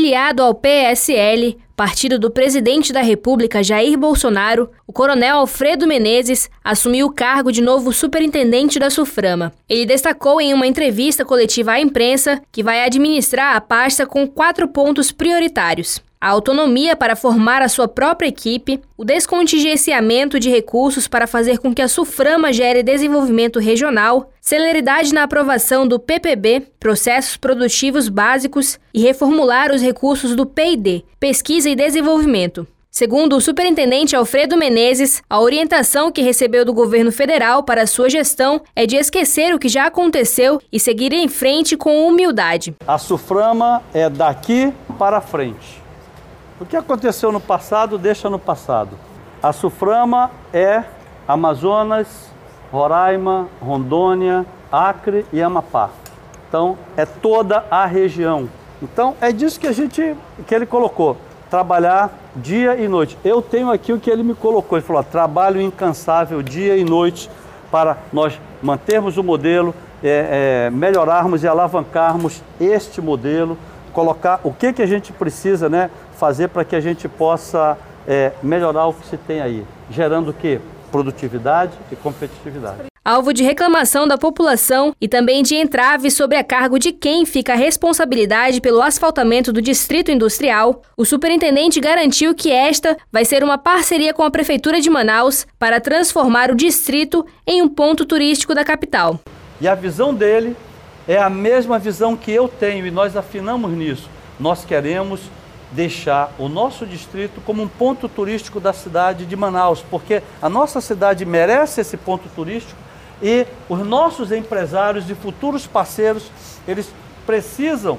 Filiado ao PSL, partido do presidente da República Jair Bolsonaro, o coronel Alfredo Menezes assumiu o cargo de novo superintendente da SUFRAMA. Ele destacou em uma entrevista coletiva à imprensa que vai administrar a pasta com 4 pontos prioritários: a autonomia para formar a sua própria equipe, o descontingenciamento de recursos para fazer com que a SUFRAMA gere desenvolvimento regional, celeridade na aprovação do PPB, processos produtivos básicos e reformular os recursos do P&D, pesquisa e desenvolvimento. Segundo o superintendente Alfredo Menezes, a orientação que recebeu do governo federal para sua gestão é de esquecer o que já aconteceu e seguir em frente com humildade. A SUFRAMA é daqui para frente. O que aconteceu no passado, deixa no passado. A SUFRAMA é Amazonas, Roraima, Rondônia, Acre e Amapá. Então, é toda a região. Então, é disso que ele colocou. Trabalhar dia e noite. Eu tenho aqui o que ele me colocou. Ele falou, trabalho incansável dia e noite para nós mantermos o modelo, melhorarmos e alavancarmos este modelo, colocar o que a gente precisa, fazer para que a gente possa melhorar o que se tem aí, gerando o quê? Produtividade e competitividade. Alvo de reclamação da população e também de entrave sobre a cargo de quem fica a responsabilidade pelo asfaltamento do Distrito Industrial, o superintendente garantiu que esta vai ser uma parceria com a Prefeitura de Manaus para transformar o distrito em um ponto turístico da capital. E a visão dele é a mesma visão que eu tenho e nós afinamos nisso. Nós queremos deixar o nosso distrito como um ponto turístico da cidade de Manaus, porque a nossa cidade merece esse ponto turístico e os nossos empresários e futuros parceiros, eles precisam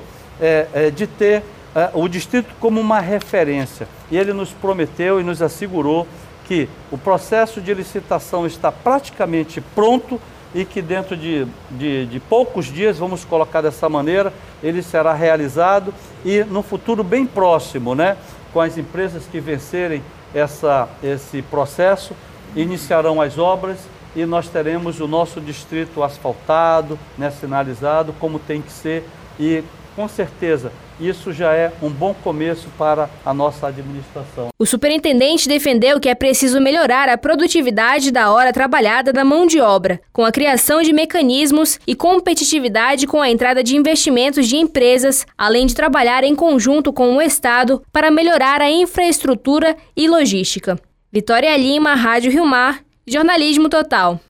de ter o distrito como uma referência. E ele nos prometeu e nos assegurou que o processo de licitação está praticamente pronto e que dentro de poucos dias, vamos colocar dessa maneira, ele será realizado e no futuro bem próximo, com as empresas que vencerem esse processo, iniciarão as obras e nós teremos o nosso distrito asfaltado, sinalizado, como tem que ser e com certeza isso já é um bom começo para a nossa administração. O superintendente defendeu que é preciso melhorar a produtividade da hora trabalhada da mão de obra, com a criação de mecanismos e competitividade com a entrada de investimentos de empresas, além de trabalhar em conjunto com o Estado para melhorar a infraestrutura e logística. Vitória Lima, Rádio Rio Mar, Jornalismo Total.